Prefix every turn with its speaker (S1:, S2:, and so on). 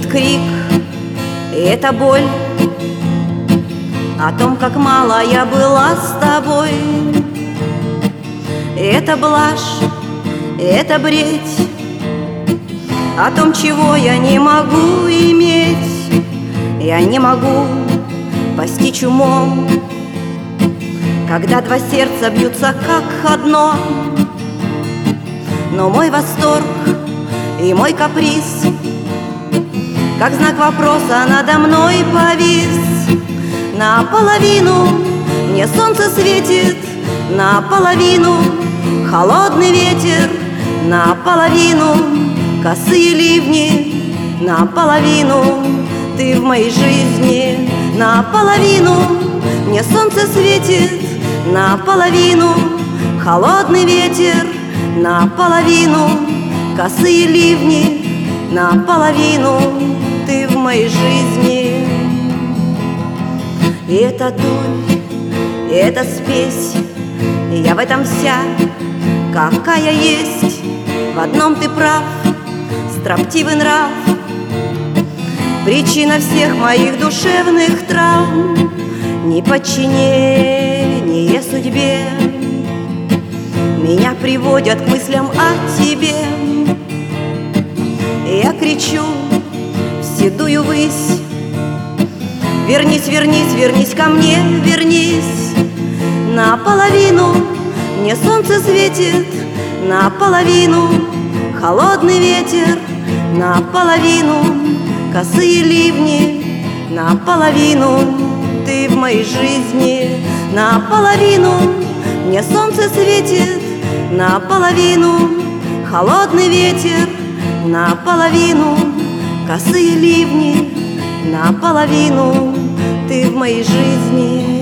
S1: этот крик и эта боль о том, как мало я была с тобой. И это блажь, и это бредь о том, чего я не могу иметь. Я не могу постичь умом, когда два сердца бьются как одно. Но мой восторг и мой каприз, как знак вопроса надо мной повис. Наполовину мне солнце светит, наполовину холодный ветер, наполовину косые ливни, наполовину ты в моей жизни. Наполовину мне солнце светит, наполовину холодный ветер, наполовину косые ливни, наполовину ты в моей жизни. И это дурь, и это спесь, и я в этом вся, какая есть. В одном ты прав, строптивый нрав, причина всех моих душевных травм. Неподчинение судьбе меня приводят к мыслям о тебе. И я кричу в седую высь: вернись, вернись, вернись ко мне, вернись. Наполовину мне солнце светит, наполовину холодный ветер, наполовину косые ливни, наполовину ты в моей жизни. Наполовину мне солнце светит, наполовину холодный ветер, наполовину косые ливни, наполовину ты в моей жизни.